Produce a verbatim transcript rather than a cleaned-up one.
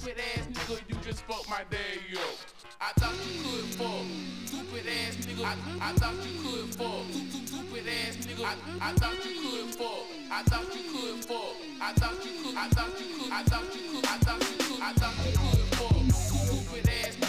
Stupid ass nigga, you just fucked my dad, yo. I thought you could fuck. Stupid ass nigga, I, I thought you could fuck. Stupid ass nigga, I, I thought you could fuck. I thought you could fuck. I thought you could, I thought you could, I thought you could, I thought you could, I thought you could fuck. Stupid ass